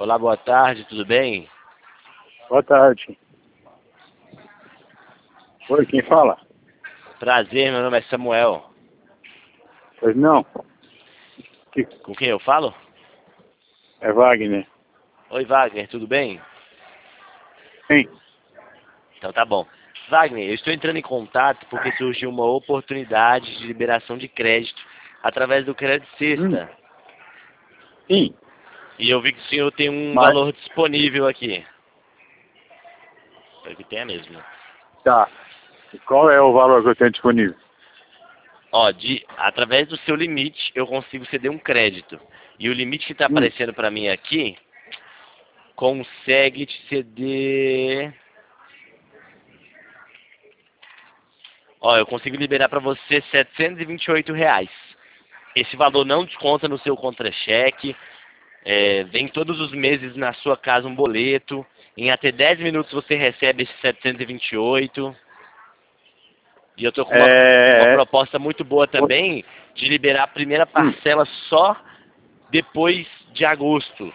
Olá, boa tarde, tudo bem? Boa tarde. Oi, quem fala? Prazer, meu nome é Samuel. Pois não, Com quem eu falo? é Wagner. Oi, Wagner, tudo bem? Sim. Então tá bom. Wagner, eu estou entrando em contato porque surgiu uma oportunidade de liberação de crédito através do Crédito Sexta. Sim, E eu vi que o senhor tem um mas valor disponível aqui. É que tem mesmo. tá. E qual é o valor que eu tenho disponível? Ó, através do seu limite, eu consigo ceder um crédito. E o limite que está aparecendo para mim aqui consegue te ceder. Ó, eu consigo liberar para você R$ 728. Esse valor não desconta no seu contra-cheque. Vem todos os meses na sua casa um boleto. Em até 10 minutos você recebe esse 728. E eu tô com uma proposta muito boa também de liberar a primeira parcela só depois de agosto.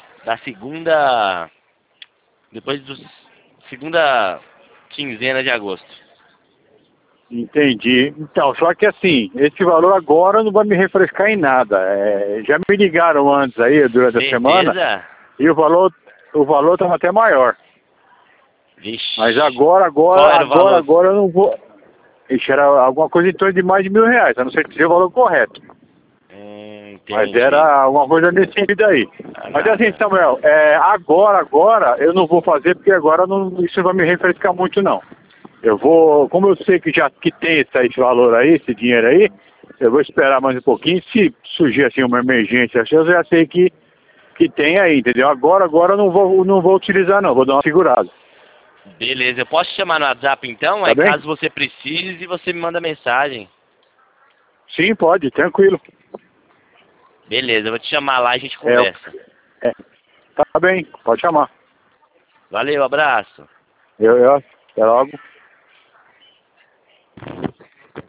Depois da segunda quinzena de agosto. Entendi. Então, só que assim, esse valor agora não vai me refrescar em nada. Já me ligaram antes aí, durante a semana, Certeza? e o valor estava até maior. Vixe. Mas agora Qual era o valor? eu não vou. Isso era alguma coisa em torno de mais de R$ 1.000. Eu não sei dizer o valor correto. Mas Entendi. era alguma coisa nesse sentido aí. Mas assim, Samuel, agora eu não vou fazer porque agora isso não vai me refrescar muito não. Eu vou, como eu sei que tem esse valor aí, esse dinheiro aí, eu vou esperar mais um pouquinho. Se surgir assim uma emergência, eu já sei que tem aí, entendeu? Agora eu não vou utilizar não, vou dar uma segurada. Beleza, eu posso te chamar no WhatsApp então? Tá Aí bem? caso você precise, você me manda mensagem. Sim, pode, tranquilo. Beleza, eu vou te chamar lá e a gente conversa. Tá bem, pode chamar. Valeu, abraço. Até logo.